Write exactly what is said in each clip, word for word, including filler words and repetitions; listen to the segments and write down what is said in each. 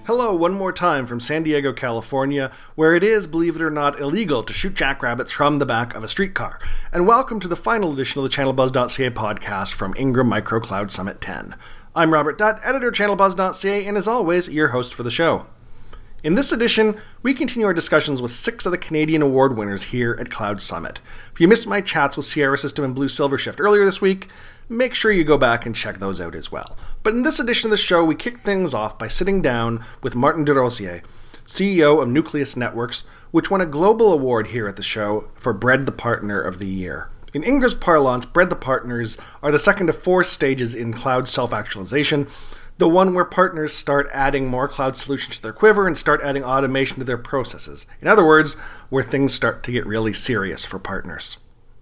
Hello, one more time from San Diego, California, where it is, believe it or not, illegal to shoot jackrabbits from the back of a streetcar. And welcome to the final edition of the channel buzz dot c a podcast from Ingram Micro Cloud Summit ten. I'm Robert Dutt, editor of channel buzz dot c a, and as always, your host for the show. In this edition, we continue our discussions with six of the Canadian award winners here at Cloud Summit. If you missed my chats with Sierra System and Blue Silver Shift earlier this week, make sure you go back and check those out as well. But in this edition of the show, we kick things off by sitting down with Martin Desrosiers, C E O of Nucleus Networks, which won a global award here at the show for Bread the Partner of the Year. In Ingram's parlance, Bread the Partners are the second of four stages in cloud self-actualization, the one where partners start adding more cloud solutions to their quiver and start adding automation to their processes. In other words, where things start to get really serious for partners.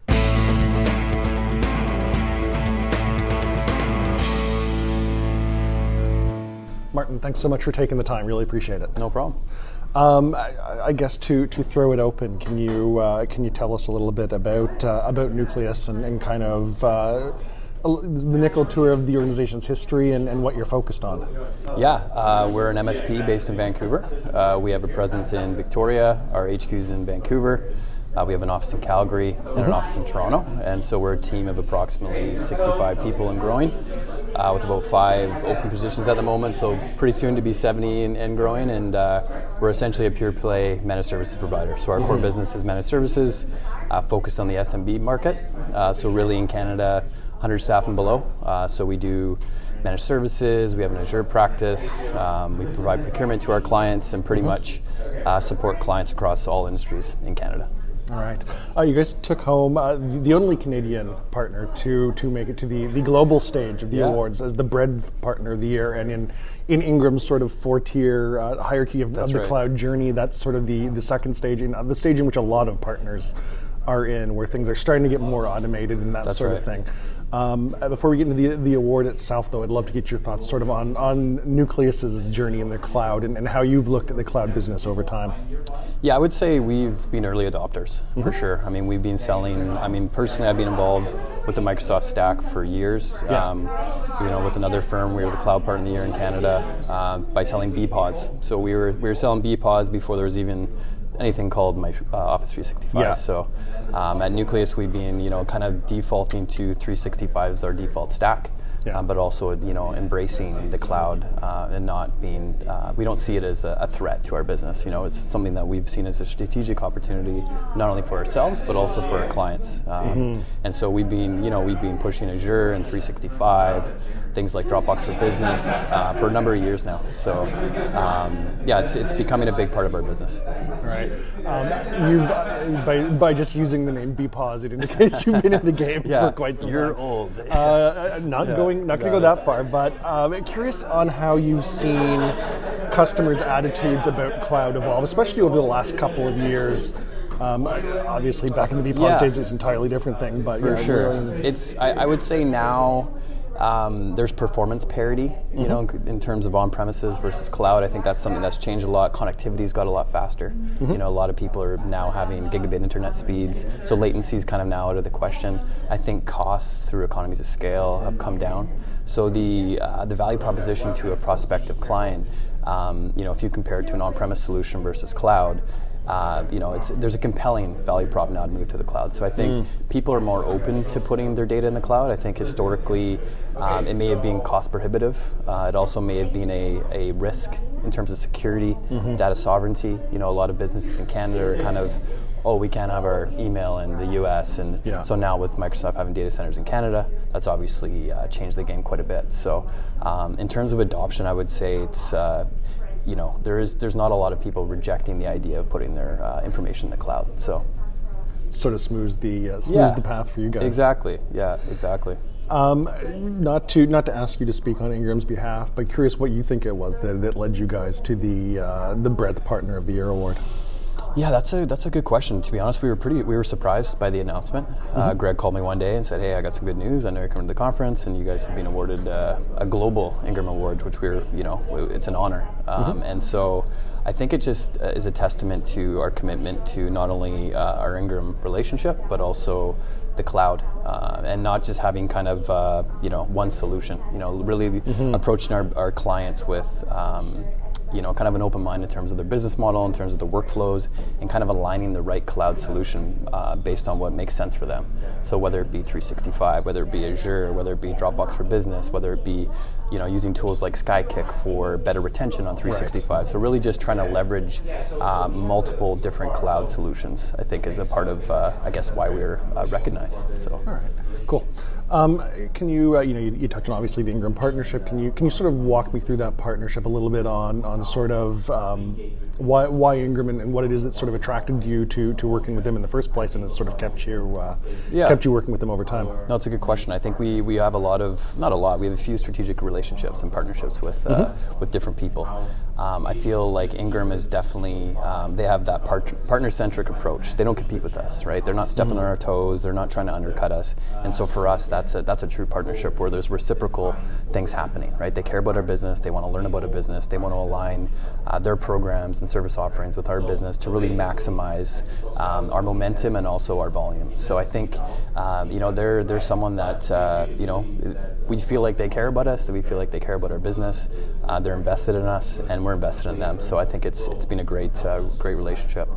Martin, thanks so much for taking the time. Really appreciate it. No problem. Um, I, I guess to, to throw it open, can you uh, can you tell us a little bit about uh, about Nucleus and, and kind of uh, the nickel tour of the organization's history and, and what you're focused on? Yeah, uh, we're an M S P based in Vancouver. Uh, we have a presence in Victoria. Our H Q's in Vancouver. Uh, we have an office in Calgary and mm-hmm. an office in Toronto, and so we're a team of approximately sixty-five people and growing, uh, with about five open positions at the moment, so pretty soon to be seventy and, and growing, and uh, we're essentially a pure play managed services provider. So our mm-hmm. core business is managed services, uh, focused on the S M B market, uh, so really in Canada, one hundred staff and below, uh, so we do managed services, we have an Azure practice, um, we provide procurement to our clients, and pretty mm-hmm. much uh, support clients across all industries in Canada. All right. Uh, you guys took home uh, the only Canadian partner to to make it to the, the global stage of the yeah. awards as the Bread Partner of the Year. And in, in Ingram's sort of four-tier uh, hierarchy of, of the right. cloud journey, that's sort of the, the second stage, in, uh, the stage in which a lot of partners are in, where things are starting to get more automated and that that's sort right. of thing. Um, before we get into the the award itself, though, I'd love to get your thoughts sort of on, on Nucleus's journey in the cloud and, and how you've looked at the cloud business over time. Yeah, I would say we've been early adopters, mm-hmm. for sure. I mean, we've been selling, I mean, personally, I've been involved with the Microsoft stack for years. Yeah. Um, you know, with another firm, we were the Cloud Partner of the Year in Canada uh, by selling B P O S. So we were we were selling B P O S before there was even anything called my, uh, Office three sixty-five. Yeah. So um, at Nucleus, we've been, you know, kind of defaulting to three sixty-five as our default stack. Yeah. Um, but also, you know, embracing the cloud uh, and not being, uh, we don't see it as a, a threat to our business. You know, it's something that we've seen as a strategic opportunity, not only for ourselves, but also for our clients. Um, mm-hmm. And so we've been, you know, we've been pushing Azure and three sixty-five, things like Dropbox for Business uh, for a number of years now. So, um, yeah, it's it's becoming a big part of our business. Right. Um, you've uh, by by just using the name B P O S, it indicates you've been in the game yeah, for quite some you're time. You're old. Uh, not yeah, going, not going to go that far, but um, curious on how you've seen customers' attitudes about cloud evolve, especially over the last couple of years. Um, obviously, back in the B P O S yeah. days, it was an entirely different thing. But for yeah, sure, really... it's. I, I would say now. Um, there's performance parity, you mm-hmm. know, in, in terms of on-premises versus cloud. I think that's something that's changed a lot. Connectivity's got a lot faster. Mm-hmm. You know, a lot of people are now having gigabit internet speeds, so latency's kind of now out of the question. I think costs through economies of scale have come down. So the uh, the value proposition to a prospective client, um, you know, if you compare it to an on-premise solution versus cloud, Uh, you know, it's, there's a compelling value prop now to move to the cloud. So I think mm. people are more open to putting their data in the cloud. I think historically um, it may have been cost prohibitive. Uh, it also may have been a, a risk in terms of security, mm-hmm. data sovereignty. You know, a lot of businesses in Canada are kind of, oh, we can't have our email in the U S. And yeah. so now with Microsoft having data centers in Canada, that's obviously uh, changed the game quite a bit. So um, in terms of adoption, I would say it's, uh, you know, there is there's not a lot of people rejecting the idea of putting their uh, information in the cloud. So, sort of smooths the uh, smooths yeah, the path for you guys. Exactly. Yeah. Exactly. Um, not to not to ask you to speak on Ingram's behalf, but curious what you think it was that, that led you guys to the uh, the Bread Partner of the Year award. Yeah, that's a that's a good question. To be honest, we were pretty we were surprised by the announcement. Mm-hmm. Uh, Greg called me one day and said, "Hey, I got some good news. I know you're coming to the conference, and you guys have been awarded uh, a global Ingram Award, which we're you know it's an honor." Um, mm-hmm. And so, I think it just uh, is a testament to our commitment to not only uh, our Ingram relationship, but also the cloud, uh, and not just having kind of uh, you know one solution. You know, really mm-hmm. approaching our, our clients with. Um, you know, kind of an open mind in terms of their business model, in terms of the workflows, and kind of aligning the right cloud solution uh, based on what makes sense for them. So whether it be three sixty-five, whether it be Azure, whether it be Dropbox for Business, whether it be, you know, using tools like Skykick for better retention on three sixty-five. Right. So really just trying to leverage uh, multiple different cloud solutions, I think, is a part of, uh, I guess, why we're uh, recognized. So. All right, cool. Um, can you, uh, you know, you, you touched on obviously the Ingram partnership. Can you, can you sort of walk me through that partnership a little bit on, on sort of um, why, why Ingram and, and what it is that sort of attracted you to, to working with them in the first place, and has sort of kept you, uh, yeah. kept you working with them over time? No, it's a good question. I think we, we have a lot of, not a lot, we have a few strategic relationships and partnerships with uh, mm-hmm. with different people. Um, I feel like Ingram is definitely, um, they have that part- partner-centric approach. They don't compete with us, right? They're not stepping mm-hmm. on our toes. They're not trying to undercut us. And so for us, that's a, that's a true partnership where there's reciprocal things happening, right? They care about our business. They want to learn about our business. They want to align uh, their programs and service offerings with our business to really maximize um, our momentum and also our volume. So I think, um, you know, they're, they're someone that, uh, you know, we feel like they care about us, that we feel like they care about our business. Uh, they're invested in us, and we're invested in them. So I think it's it's been a great uh, great relationship.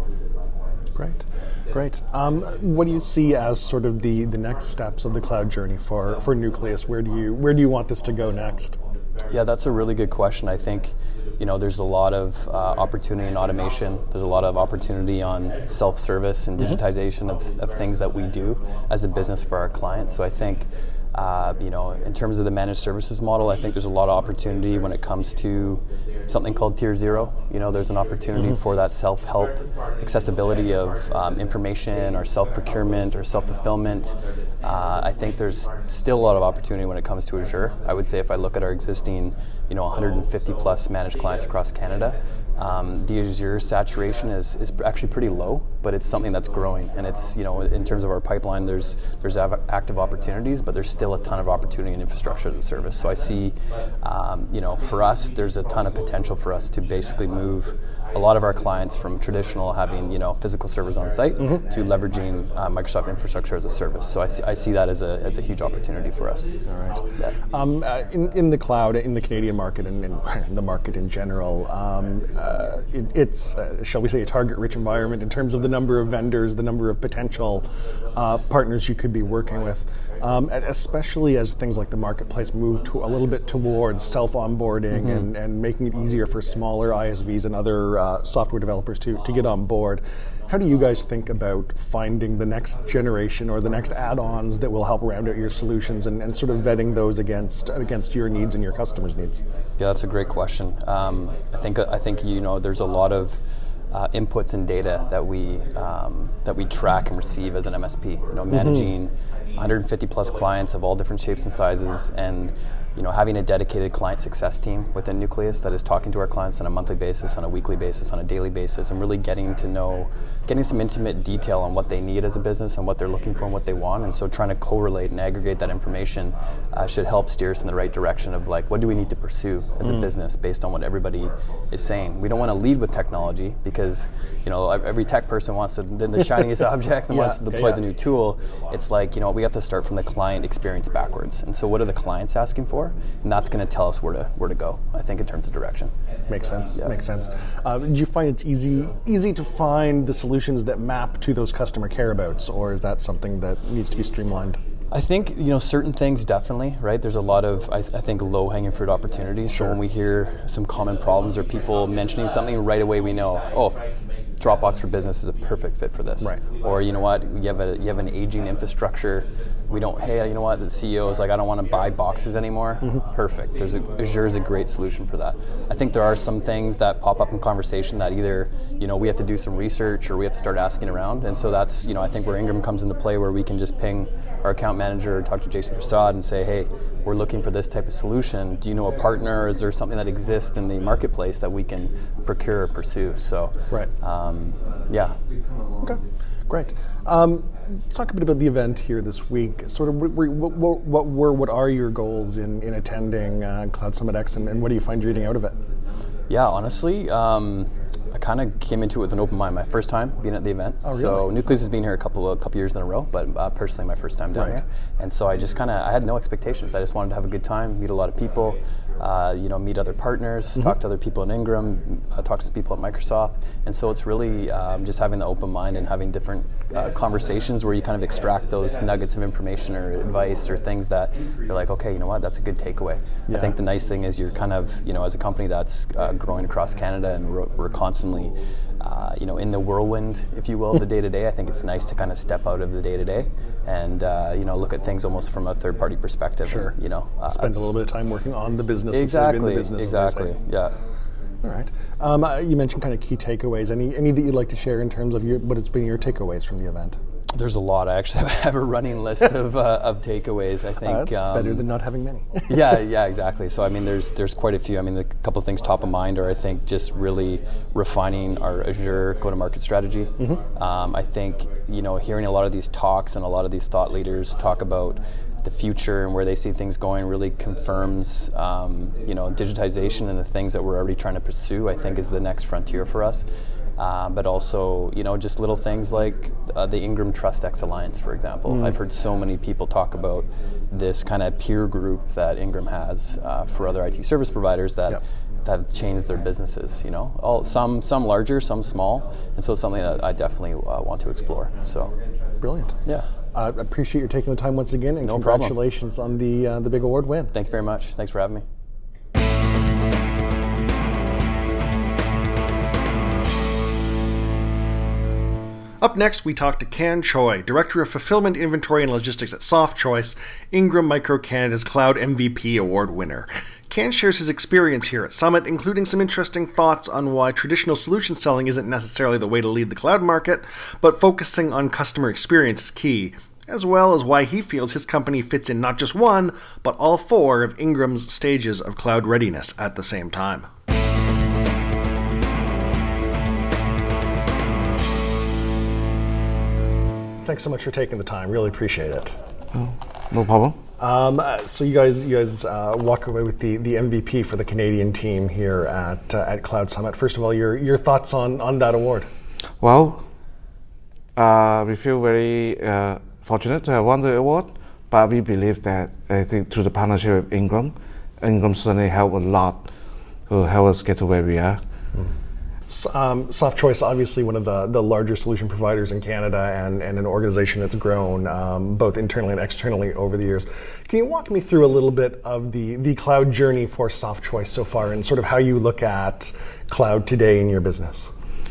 Great, great. Um, what do you see as sort of the, the next steps of the cloud journey for, for Nucleus? Where do you where do you want this to go next? Yeah, that's a really good question. I think, you know, there's a lot of uh, opportunity in automation. There's a lot of opportunity on self-service and digitization mm-hmm. of, of things that we do as a business for our clients. So I think, Uh, you know, in terms of the managed services model, I think there's a lot of opportunity when it comes to something called Tier Zero. You know, there's an opportunity mm-hmm. for that self-help, accessibility of um, information, or self-procurement, or self-fulfillment. Uh, I think there's still a lot of opportunity when it comes to Azure. I would say if I look at our existing, you know, one hundred fifty plus managed clients across Canada, Um, the Azure saturation is, is actually pretty low, but it's something that's growing. And it's, you know, in terms of our pipeline, there's there's av- active opportunities, but there's still a ton of opportunity in infrastructure as a service. So I see, um, you know, for us, there's a ton of potential for us to basically move a lot of our clients from traditional having, you know, physical servers on site mm-hmm. to leveraging uh, Microsoft infrastructure as a service. So I see, I see that as a as a huge opportunity for us. All right. Yeah. Um, uh, in, in the cloud, in the Canadian market, and in the market in general, um, uh, it, it's, uh, shall we say, a target-rich environment in terms of the number of vendors, the number of potential uh, partners you could be working with, um, especially as things like the marketplace move to a little bit towards self-onboarding mm-hmm. and, and making it easier for smaller I S Vs and other uh, software developers to, to get on board. How do you guys think about finding the next generation or the next add-ons that will help round out your solutions, and, and sort of vetting those against against your needs and your customers' needs? Yeah, that's a great question. Um, I think I think you know there's a lot of uh, inputs and data that we um, that we track and receive as an M S P. You know, managing mm-hmm. one hundred fifty plus clients of all different shapes and sizes, and you know, having a dedicated client success team within Nucleus that is talking to our clients on a monthly basis, on a weekly basis, on a daily basis, and really getting to know, getting some intimate detail on what they need as a business and what they're looking for and what they want. And so trying to correlate and aggregate that information uh, should help steer us in the right direction of like, what do we need to pursue as mm. a business based on what everybody is saying. We don't want to lead with technology because, you know, every tech person wants to, the, the shiniest object and yeah, wants to deploy yeah, yeah. the new tool. It's like, you know, we have to start from the client experience backwards. And so what are the clients asking for? And that's going to tell us where to where to go, I think, in terms of direction. Makes sense. Yeah. Makes sense. Uh, do you find it's easy easy to find the solutions that map to those customer careabouts, or is that something that needs to be streamlined? I think, you know, certain things definitely, right? There's a lot of, I, I think, low-hanging fruit opportunities. Sure. So when we hear some common problems or people mentioning something, right away we know, oh, Dropbox for Business is a perfect fit for this. Right. Or you know what, you have a you have an aging infrastructure. We don't. Hey, you know what? The C E O is like, I don't want to buy boxes anymore. Mm-hmm. Perfect. There's a, Azure is a great solution for that. I think there are some things that pop up in conversation that either you know we have to do some research or we have to start asking around. And so that's you know I think where Ingram comes into play, where we can just ping our account manager or talk to Jason Prasad and say, hey, we're looking for this type of solution. Do you know a partner? Is there something that exists in the marketplace that we can procure or pursue? So, right. Um, yeah. Okay, great. Um, let's talk a bit about the event here this week. Sort of, what, what, what were, what are your goals in, in attending uh, Cloud Summit X, and, and what do you find you're getting out of it? Yeah, honestly, um, I kind of came into it with an open mind. My first time being at the event. Oh, really? So Nucleus has been here a couple of couple years in a row, but uh, personally my first time down Right. here. And so I just kind of I had no expectations. I just wanted to have a good time, meet a lot of people, uh, you know, meet other partners, mm-hmm. talk to other people in Ingram, uh, talk to people at Microsoft. And so it's really um, just having the open mind and having different uh, conversations where you kind of extract those nuggets of information or advice or things that you're like, okay, you know what, that's a good takeaway. Yeah. I think the nice thing is you're kind of, you know, as a company that's uh, growing across Canada and we're, we're constantly, uh, you know, in the whirlwind, if you will, of the day-to-day. I think it's nice to kind of step out of the day-to-day and, uh, you know, look at things almost from a third-party perspective. Sure. And, you know, uh, spend a little bit of time working on the business. Exactly. In the business, exactly. Yeah. All right. Um, uh, you mentioned kind of key takeaways. Any any that you'd like to share in terms of your, what has been your takeaways from the event? There's a lot. I actually have a running list of uh, of takeaways. I think uh, that's um, better than not having many. yeah, yeah, exactly. So I mean, there's there's quite a few. I mean, a couple of things top of mind are I think just really refining our Azure go-to-market strategy. Mm-hmm. Um, I think you know hearing a lot of these talks and a lot of these thought leaders talk about the future and where they see things going really confirms um, you know digitization and the things that we're already trying to pursue. I think is the next frontier for us. Uh, but also, you know, just little things like uh, the Ingram TrustX Alliance, for example. Mm. I've heard so many people talk about this kind of peer group that Ingram has uh, for other I T service providers that yep. that have changed their businesses. You know, all some some larger, some small, and so it's something that I definitely uh, want to explore. So, brilliant. Yeah, I uh, appreciate you taking the time once again, and no congratulations problem. on the uh, the big award win. Thank you very much. Thanks for having me. Up next, we talk to Can Choi, Director of Fulfillment, Inventory and Logistics at SoftChoice, Ingram Micro Canada's Cloud M V P Award winner. Can shares his experience here at Summit, including some interesting thoughts on why traditional solution selling isn't necessarily the way to lead the cloud market, but focusing on customer experience is key, as well as why he feels his company fits in not just one, but all four of Ingram's stages of cloud readiness at the same time. Thanks so much for taking the time. Really appreciate it. Oh, no problem. Um, uh, so you guys, you guys uh, walk away with the, the M V P for the Canadian team here at uh, at Cloud Summit. First of all, your your thoughts on, on that award? Well, uh, we feel very uh, fortunate to have won the award, but we believe that I think through the partnership with Ingram, Ingram certainly helped a lot to help us get to where we are. Mm. Um, SoftChoice, obviously one of the, the larger solution providers in Canada and, and an organization that's grown um, both internally and externally over the years. Can you walk me through a little bit of the, the cloud journey for SoftChoice so far and sort of how you look at cloud today in your business?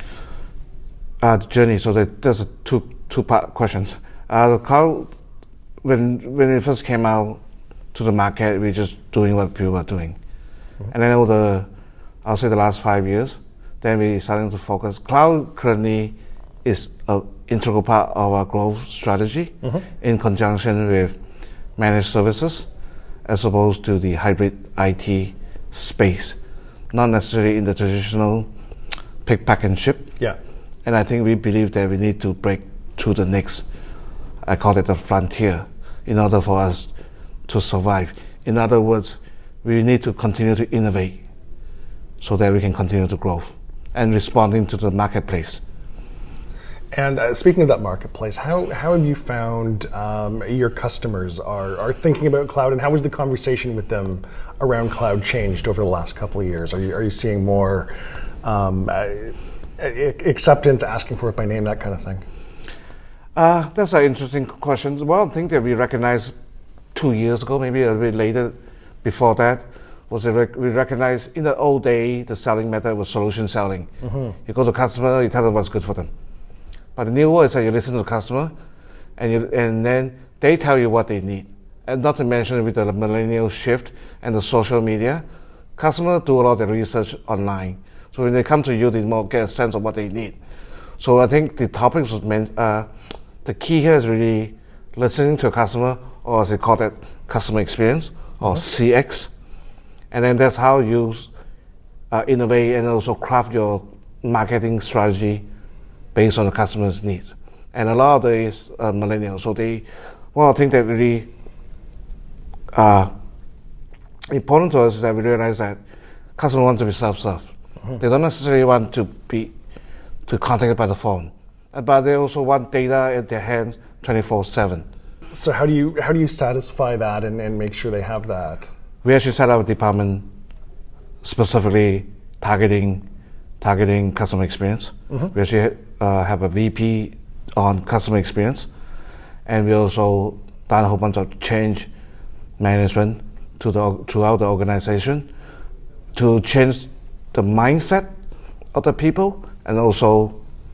Uh, the journey, so that, there's a two, two part questions. Uh, the cloud, when, when it first came out to the market, we were just doing what people were doing. Mm-hmm. And then over the, I'll say the last five years, then we're starting to focus. Cloud currently is an integral part of our growth strategy mm-hmm. in conjunction with managed services as opposed to the hybrid I T space, not necessarily in the traditional pick, pack, and ship. Yeah. And I think we believe that we need to break through the next, I call it the frontier, in order for us to survive. In other words, we need to continue to innovate so that we can continue to grow and responding to the marketplace. And uh, speaking of that marketplace, how, how have you found um, your customers are, are thinking about cloud, and how has the conversation with them around cloud changed over the last couple of years? Are you, are you seeing more um, uh, acceptance, asking for it by name, that kind of thing? Uh, that's an interesting question. One thing that we recognized two years ago, maybe a bit later before that, was we recognized in the old day, the selling method was solution selling. Mm-hmm. You go to the customer, you tell them what's good for them. But the new world is that you listen to the customer, and you, and then they tell you what they need. And not to mention with the millennial shift and the social media, customers do a lot of research online. So when they come to you, they more get a sense of what they need. So I think the topics was meant, uh, the key here is really listening to a customer, or as they call that, customer experience, or mm-hmm. C X. And then that's how you uh, innovate and also craft your marketing strategy based on the customer's needs. And a lot of these uh, millennials, so they, one of the things that really uh, important to us is that we realize that customers want to be self-serve. Mm-hmm. They don't necessarily want to be to contact by the phone, but they also want data at their hands twenty-four seven. So how do you how do you satisfy that and, and make sure they have that? We actually set up a department specifically targeting targeting customer experience. Mm-hmm. We actually uh, have a V P on customer experience, and we also done a whole bunch of change management to the throughout the organization to change the mindset of the people and also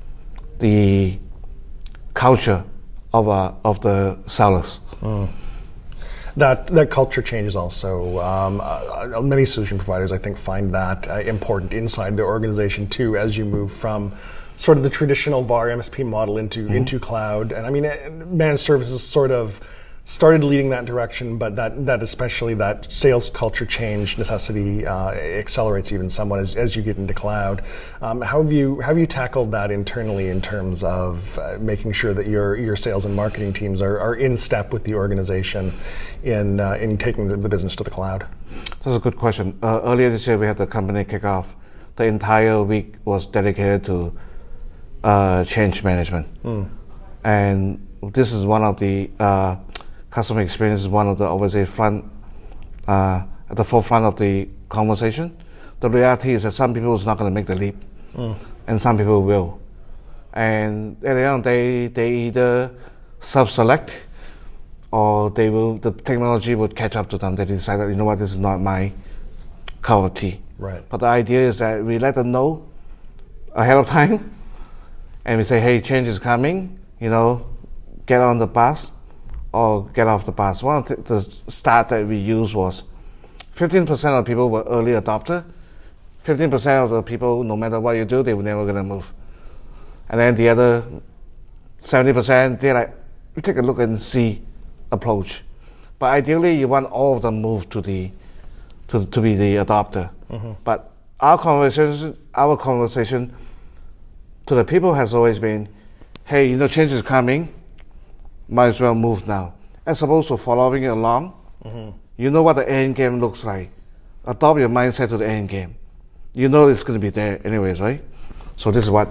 the culture of uh, of the sellers. Mm. That that culture change is also um, uh, many solution providers I think find that uh, important inside their organization too, as you move from sort of the traditional V A R M S P model into mm-hmm. into cloud. And I mean, managed services sort of started leading that direction, but that that especially that sales culture change necessity uh, accelerates even somewhat as, as you get into cloud. Um, how have you how have you tackled that internally in terms of uh, making sure that your your sales and marketing teams are, are in step with the organization in uh, in taking the, the business to the cloud? That's a good question. Uh, earlier this year, we had the company kickoff. The entire week was dedicated to uh, change management, mm. and this is one of the uh, customer experience is one of the obviously front uh, at the forefront of the conversation. The reality is that some people is not going to make the leap, mm. and some people will. And at the end of the day, they either self-select or they will. The technology would catch up to them. They decide that, you know what, this is not my cup of tea. Right. But the idea is that we let them know ahead of time, and we say, hey, change is coming. You know, get on the bus. Or get off the bus. One of the, the stat that we used was fifteen percent of people were early adopter. fifteen percent of the people, no matter what you do, they were never going to move. And then the other seventy percent, they're like, we take a look and see approach. But ideally, you want all of them move to the to to be the adopter. Mm-hmm. But our conversation, our conversation to the people has always been, hey, you know, change is coming. Might as well move now. As opposed to following along, mm-hmm. you know what the end game looks like. Adopt your mindset to the end game. You know it's going to be there anyways, right? So this is what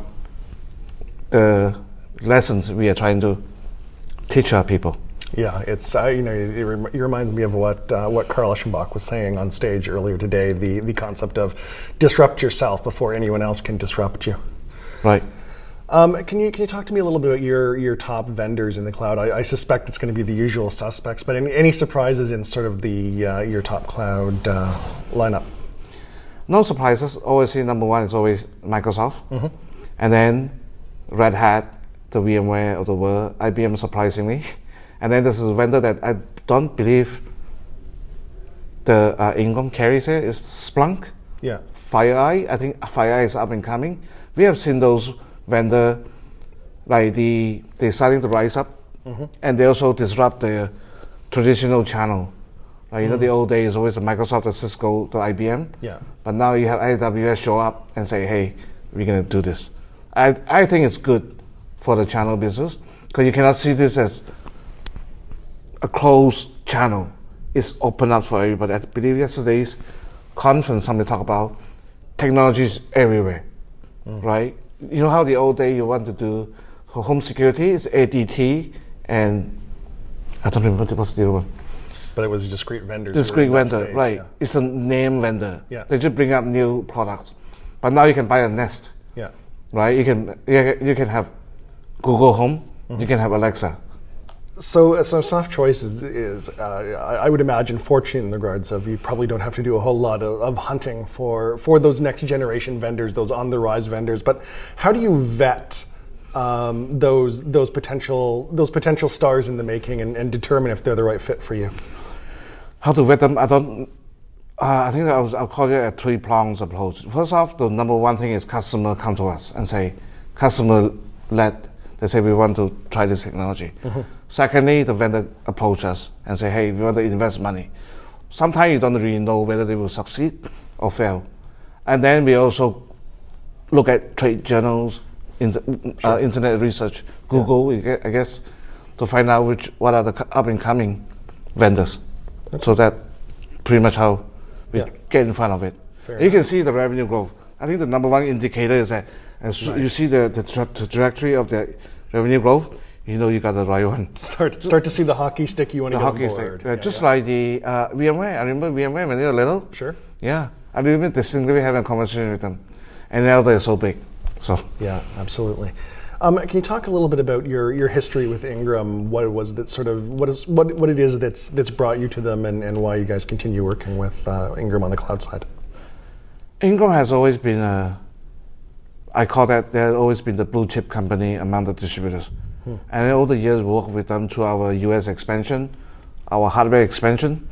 the lessons we are trying to teach our people. Yeah, it's uh, you know it, it, rem- it reminds me of what uh, what Carl Eschenbach was saying on stage earlier today. The the concept of disrupt yourself before anyone else can disrupt you. Right. Um, can you can you talk to me a little bit about your, your top vendors in the cloud? I, I suspect it's going to be the usual suspects, but any, any surprises in sort of the uh, your top cloud uh, lineup? No surprises. Obviously, number one is always Microsoft, mm-hmm. and then Red Hat, the VMware of the world, I B M surprisingly, and then this is a vendor that I don't believe the uh, Ingram carries it is Splunk. Yeah. FireEye, I think FireEye is up and coming. We have seen those vendor, like the they're starting to rise up, mm-hmm. and they also disrupt the traditional channel. Like, you mm-hmm. know, the old days always the Microsoft, the Cisco, the I B M. Yeah. But now you have A W S show up and say, hey, we're gonna do this. I I think it's good for the channel business because you cannot see this as a closed channel. It's open up for everybody. I believe yesterday's conference somebody talked about technologies everywhere, mm. right? You know how the old day you want to do home security is A D T and I don't remember what's the other one. But it was a discrete vendor. Discrete vendor, space, right. Yeah. It's a name vendor. Yeah. They just bring up new products. But now you can buy a Nest. Yeah. Right? You can you can have Google Home, mm-hmm. you can have Alexa. So, so Soft Choice is, is uh, I would imagine, fortunate in the regards of you probably don't have to do a whole lot of, of hunting for, for those next generation vendors, those on the rise vendors. But how do you vet um, those those potential those potential stars in the making and, and determine if they're the right fit for you? How to vet them? I don't. Uh, I think I was, I'll call it a three prongs approach. First off, the number one thing is customer come to us and say, customer led. They say we want to try this technology. Mm-hmm. Secondly, the vendor approach us and say, hey, we want to invest money. Sometimes you don't really know whether they will succeed or fail. And then we also look at trade journals, inter, sure. uh, internet research, Google, yeah. I guess, to find out which what are the up and coming vendors. Okay. So that pretty much how we yeah. get in front of it. Fair you enough. Can see the revenue growth. I think the number one indicator is that as right. you see the, the, tra- the trajectory of the revenue growth, you know you got the right one. Start start to see the hockey stick you want to the get hockey on board. Stick. Uh, yeah, just yeah. like the uh, VMware. I remember VMware when they were little. Sure. Yeah. I remember distinctly having a conversation with them. And now they're so big. So yeah, absolutely. Um, can you talk a little bit about your, your history with Ingram? What it was that sort of what is what what it is that's that's brought you to them, and, and why you guys continue working with uh, Ingram on the cloud side? Ingram has always been a, I call that they have always been the blue chip company among the distributors. Hmm. And all the years we worked with them through our U S expansion, our hardware expansion,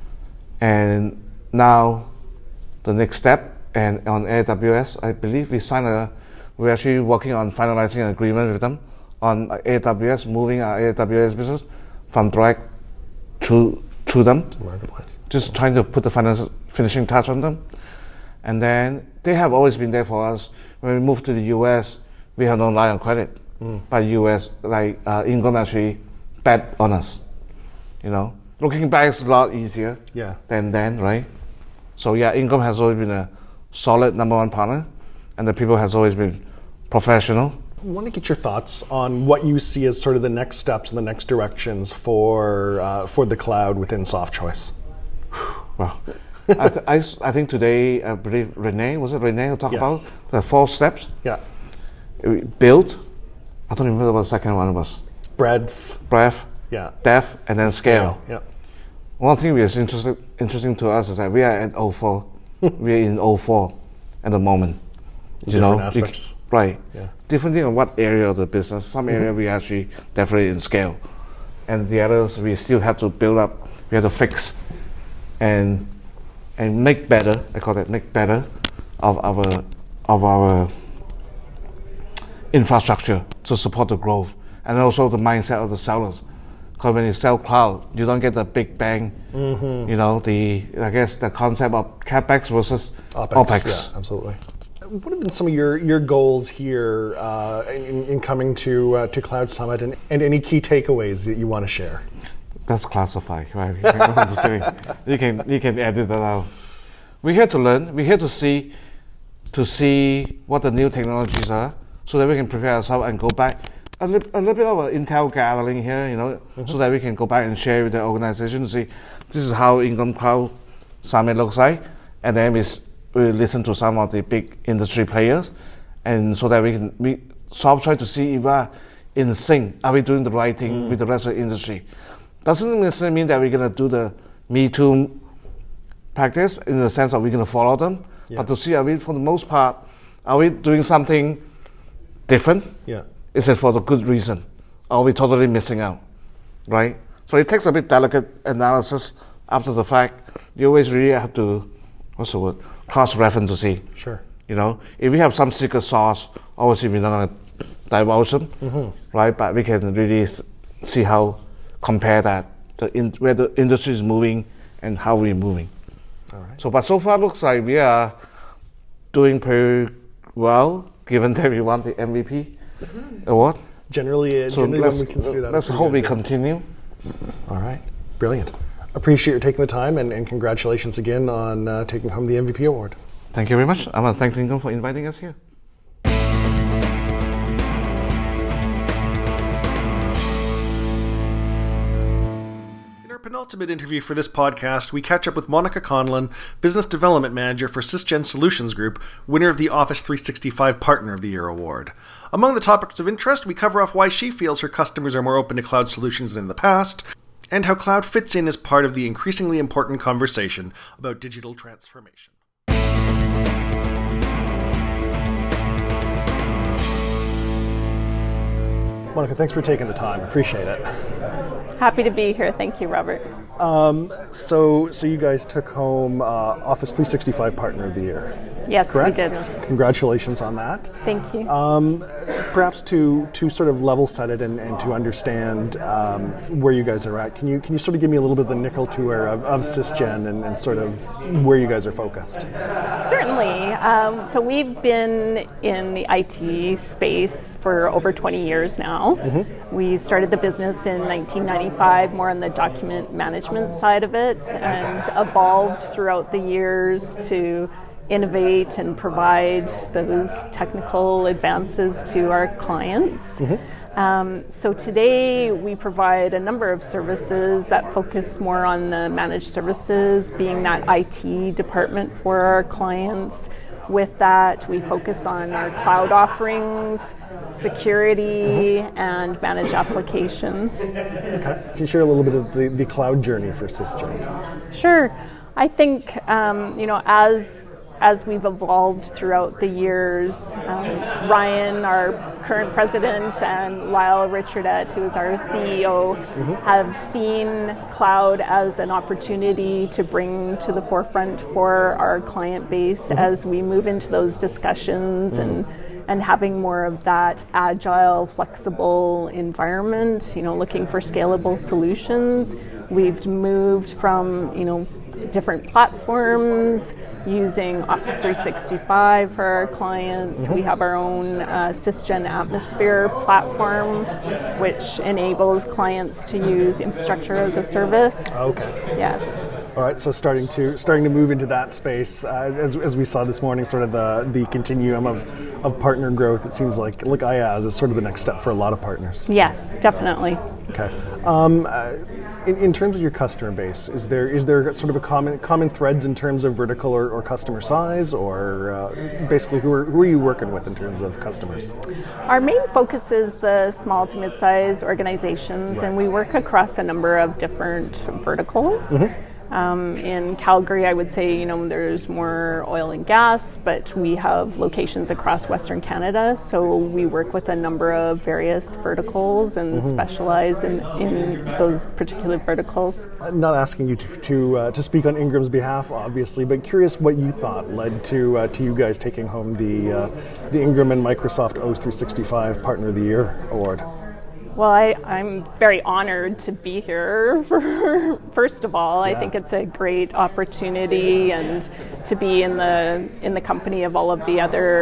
and now the next step. And on A W S, I believe we signed a, we're actually working on finalizing an agreement with them on A W S, moving our A W S business from direct to to them. Marketplace. Just trying to put the final, finishing touch on them. And then they have always been there for us. When we moved to the U S, we have no line on credit. Mm. But U S, like uh, Ingram actually bet on us. You know, looking back, it's a lot easier yeah. than then, right? So yeah, Ingram has always been a solid number one partner, and the people has always been professional. I want to get your thoughts on what you see as sort of the next steps and the next directions for uh, for the cloud within SoftChoice. Well, I, th- I, I think today, I believe Renee, was it Renee who talked yes. about the four steps? Yeah. Build, I don't remember what the second one was. Breadth. Breadth, yeah. depth, and then scale. Yeah. One thing that is interesting, interesting to us is that we are at O four. We're in O four at the moment. You Different know, aspects. You, right. Yeah. Different on what area of the business. Some mm-hmm. area we actually definitely in scale, and the others we still have to build up. We have to fix, and and make better. I call that make better of our of our infrastructure to support the growth, and also the mindset of the sellers. Because when you sell cloud, you don't get the big bang. Mm-hmm. You know, the I guess the concept of capex versus OpEx. OpEx. Yeah, absolutely. What have been some of your, your goals here uh, in, in coming to uh, to Cloud Summit, and, and any key takeaways that you want to share? That's classified, right? I'm just kidding. You can you can edit that out. We're here to learn. We're here to see to see what the new technologies are, so that we can prepare ourselves and go back. A, li- a little bit of an intel gathering here, you know, mm-hmm. so that we can go back and share with the organization to see this is how Ingram Cloud Summit looks like, and then we, s- we listen to some of the big industry players, and so that we can we sort of try to see if we're in sync. Are we doing the right thing mm. with the rest of the industry? Doesn't necessarily mean that we're gonna do the Me Too practice in the sense of we're gonna follow them, yeah. but to see are we, for the most part, are we doing something different? Yeah. Is it for the good reason? Or are we totally missing out, right? So it takes a bit delicate analysis after the fact. You always really have to, what's the word, cross-reference to see. Sure. You know, if we have some secret sauce, obviously we're not going to divulge them, mm-hmm. right? But we can really s- see how, compare that, the in, where the industry is moving and how we're moving. All right. So, but so far looks like we are doing pretty well, given that we won the M V P. Mm-hmm. Award. Generally, uh, so generally let's, we consider that. Let's hope we continue. All right, brilliant. Appreciate you taking the time, and, and congratulations again on uh, taking home the M V P award. Thank you very much. I want to thank Ingram for inviting us here. Penultimate interview for this podcast, we catch up with Monica Conlon, Business Development Manager for Sysgen Solutions Group, winner of the Office three sixty-five Partner of the Year award. Among the topics of interest, we cover off why she feels her customers are more open to cloud solutions than in the past, and how cloud fits in as part of the increasingly important conversation about digital transformation. Monica, thanks for taking the time. Appreciate it. Happy to be here. Thank you, Robert. Um, so, so you guys took home uh, Office three sixty-five Partner of the Year. Yes, correct? we did. Congratulations on that. Thank you. Um, perhaps to to sort of level set it and, and to understand um, where you guys are at, can you can you sort of give me a little bit of the nickel tour of, of Sysgen and, and sort of where you guys are focused? Certainly. Um, so we've been in the I T space for over twenty years now. Mm-hmm. We started the business in nineteen ninety-five, more on the document management side of it, and evolved throughout the years to innovate and provide those technical advances to our clients. Mm-hmm. Um, so today we provide a number of services that focus more on the managed services, being that I T department for our clients. With that, we focus on our cloud offerings, security, mm-hmm. and managed applications. Okay. Can you share a little bit of the, the cloud journey for SysGen? Sure. I think, um, you know, as as we've evolved throughout the years, um, Ryan, our current president, and Lyle Richardette, who is our C E O, mm-hmm. have seen cloud as an opportunity to bring to the forefront for our client base mm-hmm. as we move into those discussions mm-hmm. and and having more of that agile, flexible environment, you know, looking for scalable solutions. We've moved from, you know, different platforms, using Office three sixty-five for our clients. Mm-hmm. We have our own uh, SysGen Atmosphere platform, which enables clients to use infrastructure as a service. Okay. Yes. All right, so starting to starting to move into that space, uh, as, as we saw this morning, sort of the, the continuum of, of partner growth. It seems like like IaaS is sort of the next step for a lot of partners. Yes, definitely. Okay. Um, uh, in, in terms of your customer base, is there is there sort of a common common threads in terms of vertical or, or customer size, or uh, basically who are who are you working with in terms of customers? Our main focus is the small to mid-size organizations, right. and we work across a number of different verticals. Mm-hmm. Um, in Calgary, I would say, you know, there's more oil and gas, but we have locations across Western Canada, so we work with a number of various verticals and mm-hmm. specialize in, in those particular verticals. I'm not asking you to to, uh, to speak on Ingram's behalf, obviously, but curious what you thought led to uh, to you guys taking home the uh, the Ingram and Microsoft O S three sixty-five Partner of the Year award. Well, I, I'm very honored to be here. For, first of all, yeah. I think it's a great opportunity, and to be in the in the company of all of the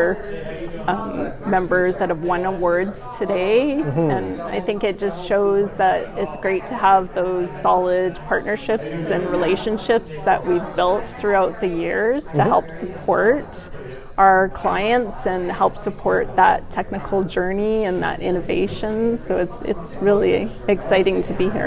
other um, members that have won awards today. Mm-hmm. And I think it just shows that it's great to have those solid partnerships and relationships that we've built throughout the years to mm-hmm. help support our clients and help support that technical journey and that innovation. So it's it's really exciting to be here.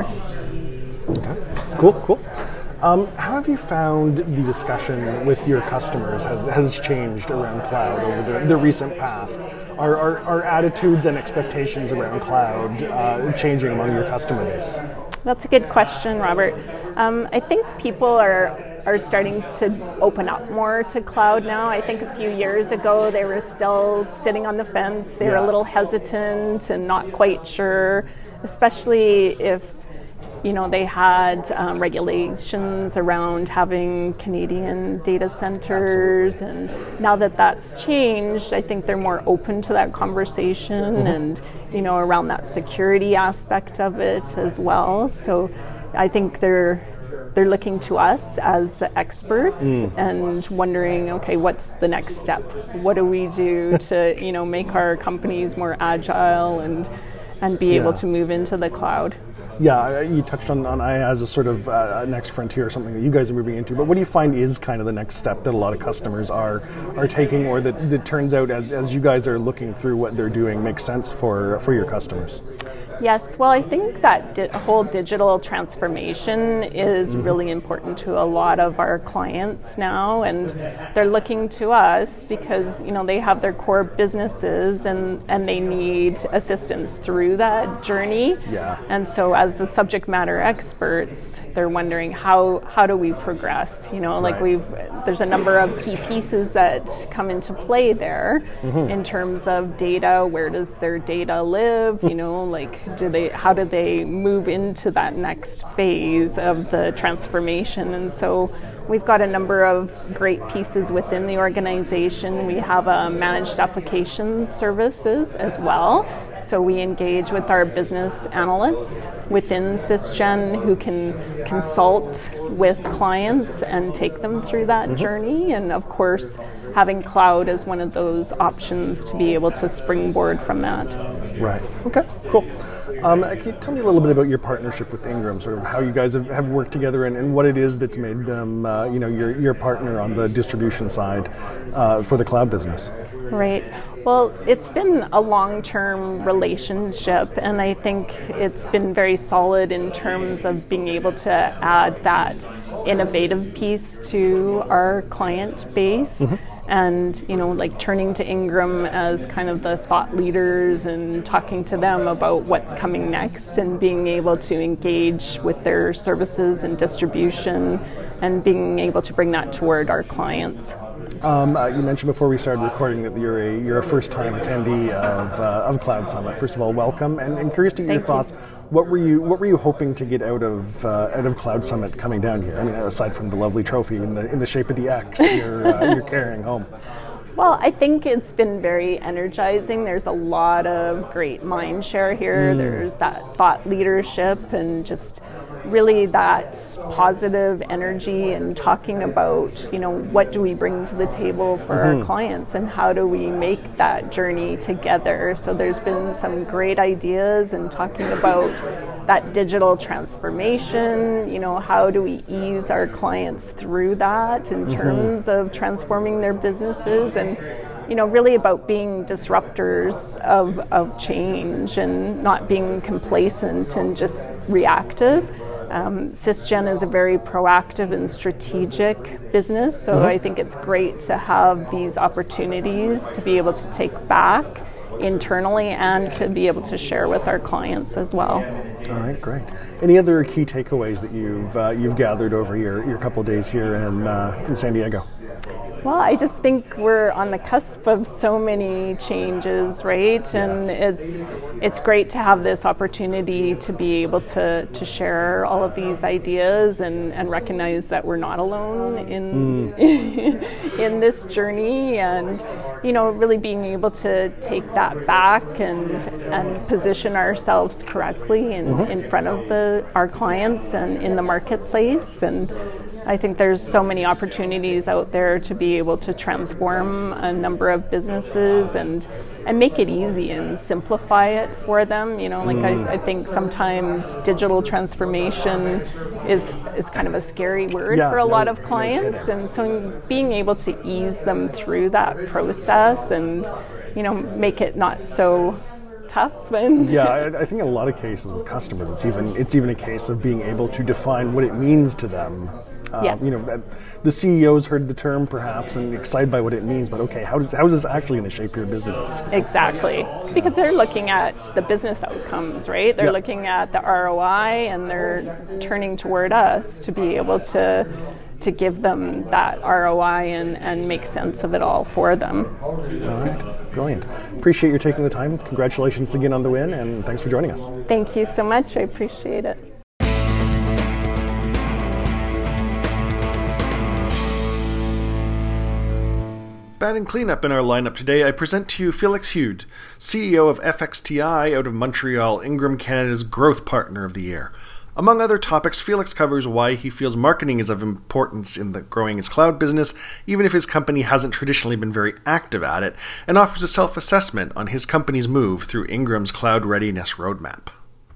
Okay, cool, cool. Um, how have you found the discussion with your customers has, has changed around cloud over the, the recent past? Are, are, are attitudes and expectations around cloud uh, changing among your customer base? That's a good question, Robert. Um, I think people are are starting to open up more to cloud now. I think a few years ago they were still sitting on the fence. They yeah. were a little hesitant and not quite sure, especially if you know they had um, regulations around having Canadian data centers. Absolutely. And now that that's changed, I think they're more open to that conversation mm-hmm. and you know around that security aspect of it as well. So I think they're They're looking to us as the experts mm. and wondering, okay, what's the next step? What do we do to, you know, make our companies more agile and and be yeah. able to move into the cloud? Yeah, you touched on, on IaaS as a sort of uh, next frontier, something that you guys are moving into. But what do you find is kind of the next step that a lot of customers are are taking, or that, that turns out as, as you guys are looking through what they're doing makes sense for, for your customers? Yes, well, I think that di- whole digital transformation is mm-hmm. really important to a lot of our clients now, and they're looking to us because you know they have their core businesses and, and they need assistance through that journey. Yeah. And so, as the subject matter experts, they're wondering how how do we progress? You know, like right. we've there's a number of key pieces that come into play there mm-hmm. in terms of data. Where does their data live? You know, like. Do they? How do they move into that next phase of the transformation? And so we've got a number of great pieces within the organization. We have a managed applications services as well. So we engage with our business analysts within SysGen who can consult with clients and take them through that mm-hmm. journey. And of course, having cloud as one of those options to be able to springboard from that. Right. Okay, cool. Cool. Um, can you tell me a little bit about your partnership with Ingram, sort of how you guys have, have worked together and, and what it is that's made them, uh, you know, your, your partner on the distribution side uh, for the cloud business? Right. Well, it's been a long-term relationship, and I think it's been very solid in terms of being able to add that innovative piece to our client base. Mm-hmm. And, you know, like turning to Ingram as kind of the thought leaders and talking to them about what's coming next and being able to engage with their services and distribution and being able to bring that toward our clients. Um, uh, you mentioned before we started recording that you're a you're a first-time attendee of uh, of Cloud Summit. First of all, welcome, and, and curious to get your Thank thoughts. You. What were you What were you hoping to get out of uh, out of Cloud Summit coming down here? I mean, aside from the lovely trophy in the in the shape of the X that you're uh, you're carrying home. Well, I think it's been very energizing. There's a lot of great mind share here. Mm. There's that thought leadership and just really that positive energy and talking about, you know, what do we bring to the table for mm-hmm. our clients and how do we make that journey together. So there's been some great ideas and talking about that digital transformation, you know, how do we ease our clients through that in mm-hmm. terms of transforming their businesses, and you know, really about being disruptors of, of change and not being complacent and just reactive. Um, SysGen is a very proactive and strategic business, so mm-hmm. I think it's great to have these opportunities to be able to take back internally and to be able to share with our clients as well. All right, great. Any other key takeaways that you've uh, you've gathered over your, your couple of days here in uh, in San Diego? Well, I just think we're on the cusp of so many changes, right? Yeah. And it's it's great to have this opportunity to be able to, to share all of these ideas and, and recognize that we're not alone in mm. in this journey, and you know, really being able to take that back and and position ourselves correctly in, mm-hmm. in front of the our clients and in the marketplace. And I think there's so many opportunities out there to be able to transform a number of businesses and and make it easy and simplify it for them. You know, like mm. I, I think sometimes digital transformation is is kind of a scary word yeah, for a no, lot of clients, no and so being able to ease them through that process and, you know, make it not so tough. And yeah, I, I think in a lot of cases with customers, it's even it's even a case of being able to define what it means to them. Uh, yes. You know, the C E Os heard the term perhaps and excited by what it means, but okay, how does how is this actually going to shape your business? Exactly, because they're looking at the business outcomes, right? They're yep. looking at the R O I, and they're turning toward us to be able to to give them that R O I and, and make sense of it all for them. All right, brilliant. Appreciate you taking the time. Congratulations again on the win, and thanks for joining us. Thank you so much. I appreciate it. Batting cleanup in our lineup today, I present to you Felix Hude, C E O of F X T I out of Montreal, Ingram Canada's Growth Partner of the Year. Among other topics, Felix covers why he feels marketing is of importance in the growing his cloud business, even if his company hasn't traditionally been very active at it, and offers a self-assessment on his company's move through Ingram's cloud readiness roadmap.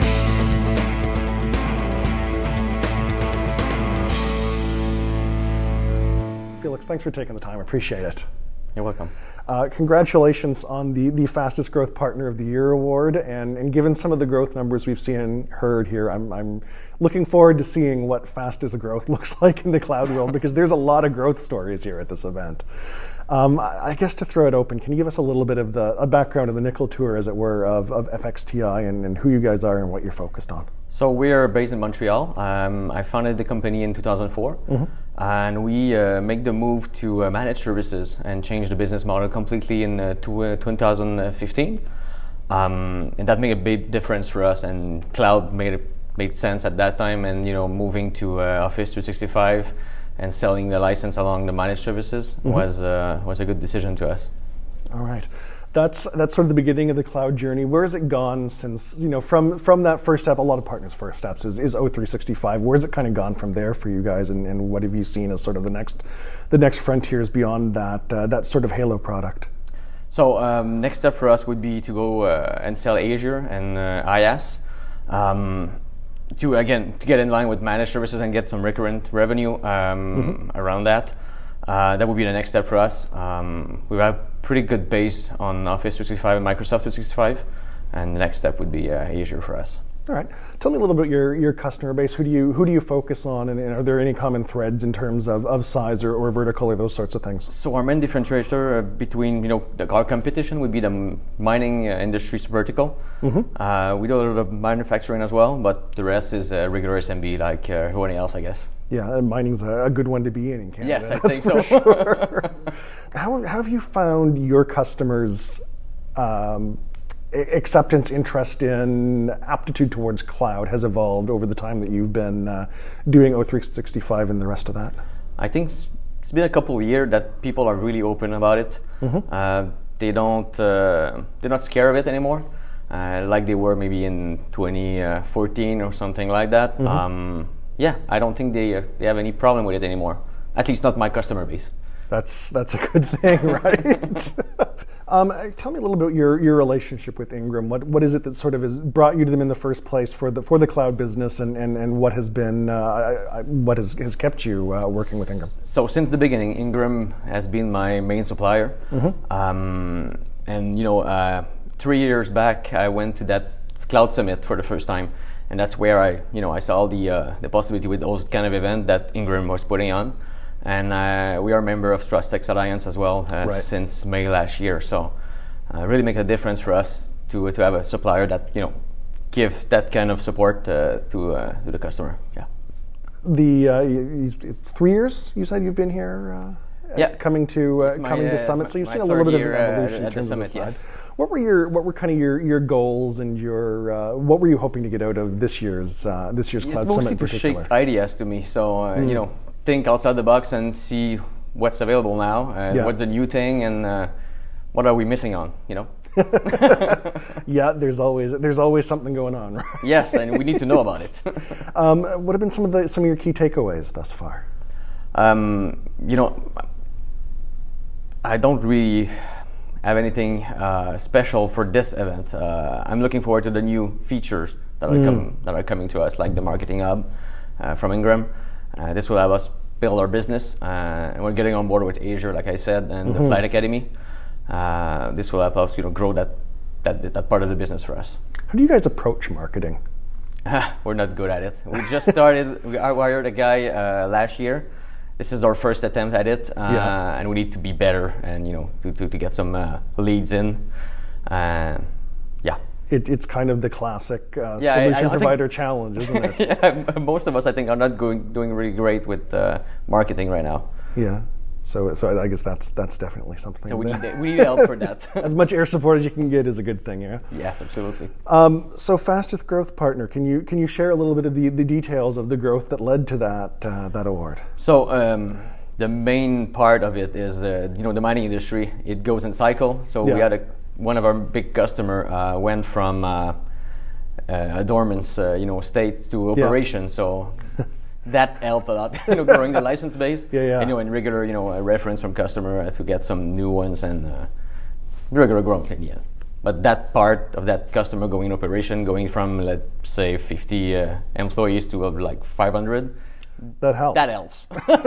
Felix, thanks for taking the time. I appreciate it. You're welcome. Uh, congratulations on the, the Fastest Growth Partner of the Year award, and, and given some of the growth numbers we've seen and heard here, I'm, I'm looking forward to seeing what fastest growth looks like in the cloud world, because there's a lot of growth stories here at this event. Um, I guess to throw it open, can you give us a little bit of the a background of the nickel tour, as it were, of, of F X T I and, and who you guys are and what you're focused on? So we are based in Montreal. Um, I founded the company in two thousand four, mm-hmm. and we uh, make the move to uh, managed services and change the business model completely in uh, to, uh, twenty fifteen. Um, and that made a big difference for us, and cloud made it, made sense at that time. And you know, moving to uh, Office three sixty-five and selling the license along the managed services mm-hmm. was uh, was a good decision to us. All right. That's that's sort of the beginning of the cloud journey. Where has it gone since, you know, from, from that first step? A lot of partners' first steps is, is O three sixty-five. Where's it kind of gone from there for you guys, and, and what have you seen as sort of the next the next frontiers beyond that uh, that sort of Halo product? So um, next step for us would be to go uh, and sell Azure and uh, IaaS. Um, to again to get in line with managed services and get some recurrent revenue um, mm-hmm. around that. Uh, that would be the next step for us. Um, we have pretty good base on Office three sixty-five and Microsoft three sixty-five, and the next step would be uh, Azure for us. All right. Tell me a little bit your your customer base. Who do you who do you focus on, and, and are there any common threads in terms of, of size or, or vertical or those sorts of things? So our main differentiator uh, between you know the, our competition would be the mining uh, industry's vertical. Mm-hmm. Uh, we do a lot of manufacturing as well, but the rest is uh, regular S M B like uh, everybody else, I guess. Yeah, and mining's a, a good one to be in in Canada. Yes, I that's think for so. Sure. how, how have you found your customers' um, acceptance, interest in, aptitude towards cloud has evolved over the time that you've been uh, doing O three sixty-five and the rest of that? I think it's been a couple of years that people are really open about it. Mm-hmm. Uh, they don't, uh, they're not scared of it anymore, uh, like they were maybe in twenty fourteen or something like that. Mm-hmm. Um, yeah, I don't think they uh, they have any problem with it anymore. At least not my customer base. That's that's a good thing, right? um, tell me a little bit your your relationship with Ingram. What what is it that sort of has brought you to them in the first place for the for the cloud business, and, and, and what has been uh, what has has kept you uh, working with Ingram? So since the beginning, Ingram has been my main supplier, mm-hmm. um, and you know, uh, three years back, I went to that cloud summit for the first time. And that's where I, you know, I saw the uh, the possibility with those kind of event that Ingram was putting on, and uh, we are a member of TrustX Alliance as well uh, right. since May last year. So, uh, really make a difference for us to to have a supplier that you know give that kind of support uh, to uh, to the customer. Yeah. The uh, it's three years. You said you've been here. Uh, yeah. Coming to uh, my, coming to uh, Summit, so you've my seen a little bit of year, an evolution uh, in terms summit, of the size. yes. What were your what were kind of your, your goals and your uh, what were you hoping to get out of this year's uh, this year's Cloud it's Summit in mostly to particular? shape ideas to me. So uh, mm. you know, think outside the box and see what's available now, and yeah. what's the new thing, and uh, what are we missing on? You know. Yeah, there's always there's always something going on, right? Yes, and we need to know about it. um, what have been some of the some of your key takeaways thus far? Um, you know, I don't really have anything uh, special for this event. Uh, I'm looking forward to the new features that are mm. come that are coming to us, like the Marketing Hub uh, from Ingram. Uh, this will help us build our business, uh, and we're getting on board with Azure, like I said, and mm-hmm. the Flight Academy. Uh, this will help us, you know, grow that, that that part of the business for us. How do you guys approach marketing? We're not good at it. We just started. We hired a guy uh, last year. This is our first attempt at it, uh, yeah. and we need to be better, and you know, to to, to get some uh, leads in. Uh, yeah. It, it's kind of the classic uh, yeah, solution I, I provider challenge, isn't it? Yeah, most of us, I think, are not going, doing really great with uh, marketing right now. Yeah. So, so I guess that's that's definitely something. So we need we need help for that. As much air support as you can get is a good thing, yeah. Yes, absolutely. Um, so, Fastest Growth Partner, can you can you share a little bit of the, the details of the growth that led to that uh, that award? So, um, the main part of it is uh, you know the mining industry. It goes in cycle. So yeah. we had a one of our big customer uh, went from uh, uh, a dormant uh, you know state to operation. Yeah. So. That helped a lot, you know, growing the license base. Yeah, yeah. And, you know, and regular, you know, a reference from customer uh, to get some new ones and uh, regular growth in the end. But that part of that customer going in operation, going from let's say fifty uh, employees to uh, like five hundred. That helps. That helps.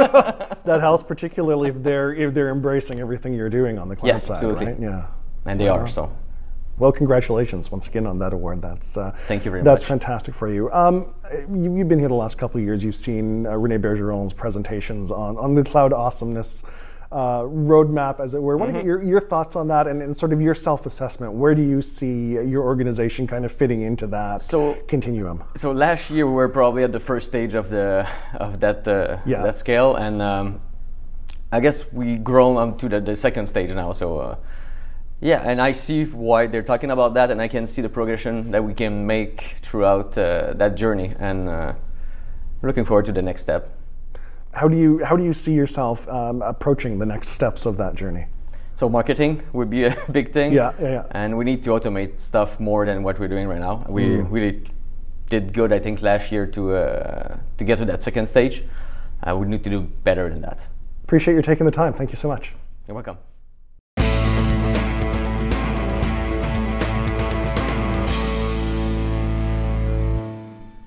That helps, particularly if they're if they're embracing everything you're doing on the cloud yes, side, absolutely. right? Yeah. And they wow. are so. Well, congratulations once again on that award. That's uh, thank you very that's much. That's fantastic for you. Um, you. You've been here the last couple of years. You've seen uh, René Bergeron's presentations on, on the cloud awesomeness uh, roadmap, as it were. I want to get your, your thoughts on that and, and sort of your self-assessment. Where do you see your organization kind of fitting into that so, continuum? So last year we were probably at the first stage of the of that uh, yeah. that scale, and um, I guess we grown on to the, the second stage now. So. Uh, Yeah, and I see why they're talking about that, and I can see the progression that we can make throughout uh, that journey, and uh, looking forward to the next step. How do you how do you see yourself um, approaching the next steps of that journey? So marketing would be a big thing, yeah, yeah, yeah. and we need to automate stuff more than what we're doing right now. We mm. really did good, I think, last year to uh, to get to that second stage. Uh, we need to do better than that. Appreciate you taking the time. Thank you so much. You're welcome.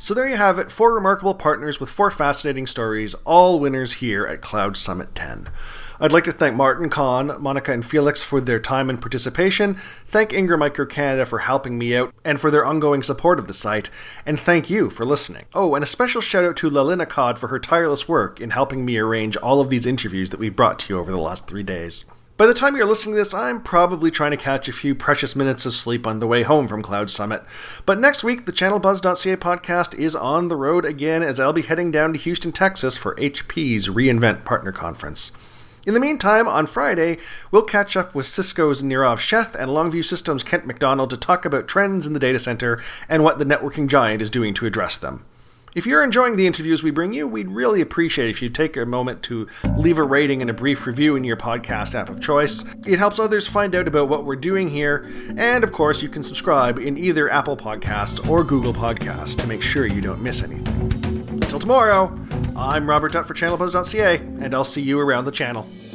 So there you have it, four remarkable partners with four fascinating stories, all winners here at Cloud Summit ten. I'd like to thank Martin, Con, Monica, and Felix for their time and participation, thank Ingram Micro Canada for helping me out and for their ongoing support of the site, and thank you for listening. Oh, and a special shout out to Lalina Cod for her tireless work in helping me arrange all of these interviews that we've brought to you over the last three days. By the time you're listening to this, I'm probably trying to catch a few precious minutes of sleep on the way home from Cloud Summit. But next week, the channel buzz dot c a podcast is on the road again as I'll be heading down to Houston, Texas for H P's reInvent Partner Conference. In the meantime, on Friday, we'll catch up with Cisco's Nirav Sheth and Longview Systems' Kent McDonald to talk about trends in the data center and what the networking giant is doing to address them. If you're enjoying the interviews we bring you, we'd really appreciate if you'd take a moment to leave a rating and a brief review in your podcast app of choice. It helps others find out about what we're doing here, and of course you can subscribe in either Apple Podcasts or Google Podcasts to make sure you don't miss anything. Until tomorrow, I'm Robert Dutt for channel buzz dot c a, and I'll see you around the channel.